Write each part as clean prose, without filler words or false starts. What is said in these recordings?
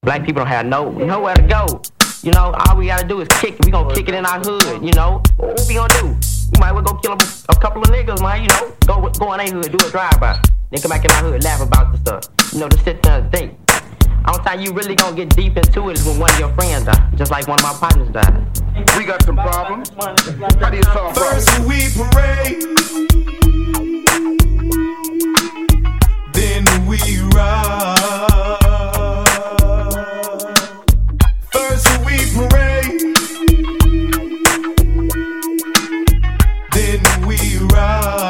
Black people don't have nowhere to go. You know, all we gotta do is kick it. We gonna kick it in our hood, you know. What we gonna do? We might well go kill a couple of niggas, man, you know. Go in their hood, do a drive-by. Then come back in our hood, laugh about the stuff. You know, to sit there and think. Only time you really gonna get deep into it is when one of your friends die. Just like one of my partners died. We got some problems. How do you solve problems? First we parade, then we ride. First we parade, then we ride.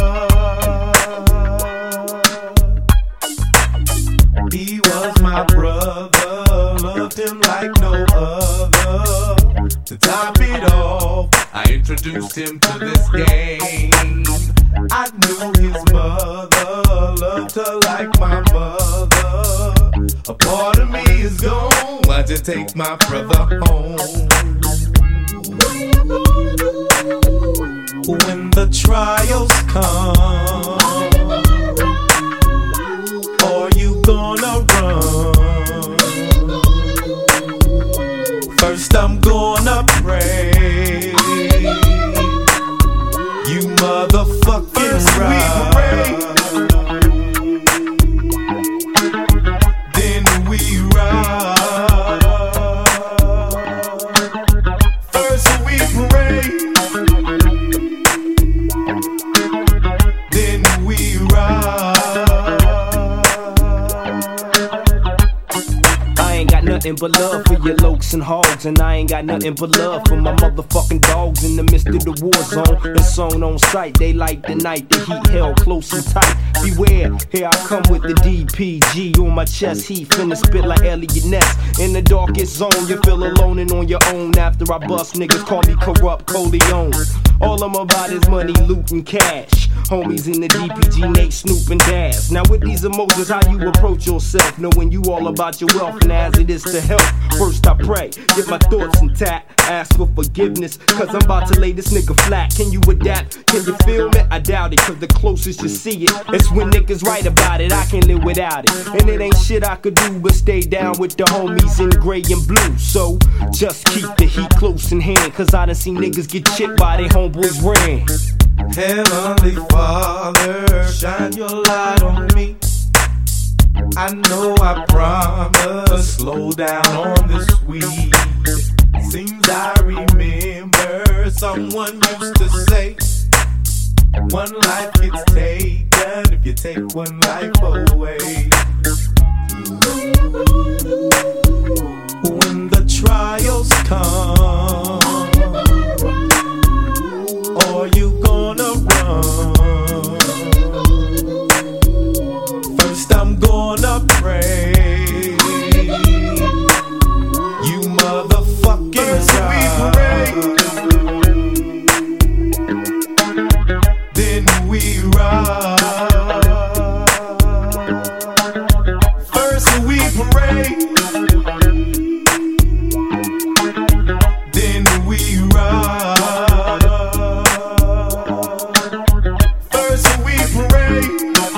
He was my brother, loved him like no other. To top it off, I introduced him to this game. I knew his mother, loved her like my mother. A part of me is gone, why'd you take my brother home? When the trials come, are you gonna run? First I'm gonna pray, you motherfucking ride. Then we ride. First we parade, then we ride. I ain't got nothing but love for your lokes and hogs, and I ain't got nothing but love for my motherfucking dogs in the midst of the war zone. It's on sight, they like the night, the heat held close and tight. Beware, here I come with the DPG on my chest, he finna spit like Elliot Ness. In the darkest zone, you feel alone and on your own. After I bust, niggas call me corrupt Coleon. All I'm about is money, loot, and cash. Homies in the DPG, Nate, Snoop, and Daz. Now with these emotions, how you approach yourself, knowing you all about your wealth and as it is to help. First I pray, get my thoughts intact, ask for forgiveness, cause I'm about to lay this nigga flat. Can you adapt? Can you feel me? I doubt it, cause the closest you see it, it's when niggas write about it. I can't live without it, and it ain't shit I could do but stay down with the homies in gray and blue. So just keep the heat close in hand, cause I done seen niggas get chipped by they homeboys ran. Heavenly Father, shine your light on me. I know I promised, slow down on this weed. Seems I remember someone used to say, one life gets taken if you take one life away. When the trials come, are you gonna run? First I'm gonna pray, you motherfucking ride. Then we ride. First we parade, then we ride. First we parade,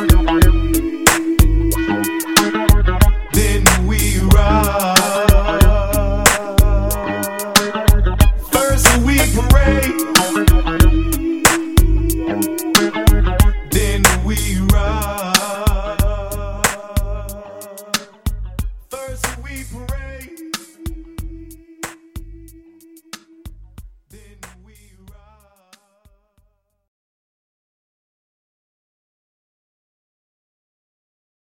then we ride. First we parade, then we ride. First we parade.